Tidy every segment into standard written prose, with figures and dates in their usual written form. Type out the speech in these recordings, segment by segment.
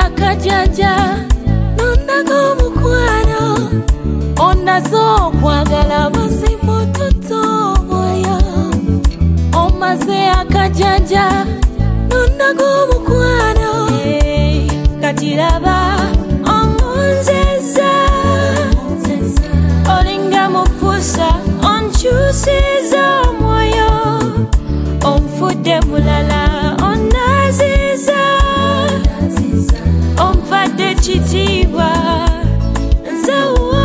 akajanja nondago mukwano onazo kwagala mazimo totomoya omaze akajanja nondago mukwano katiraba omunzeza olinga mufusa onchusiza omwoyo onfudde mulala onaziza omfadde kitiibwa nzewo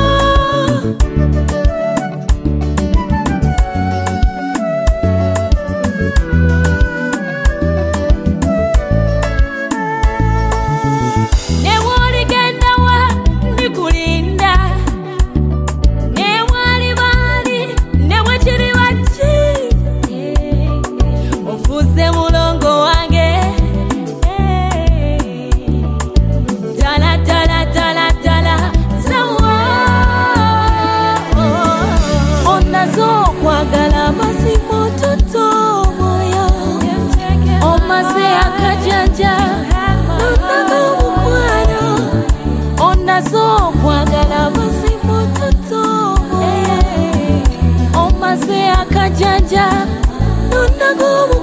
newoligendawa ndikulinda newalibali newekiri waki ofuze mulongo wange tala tala tala tala zawa onazo kwagala mazimo totomoya omaze akajanja nondago mukwano onazo kwagala mazimo totomoya omaze akajanja nondago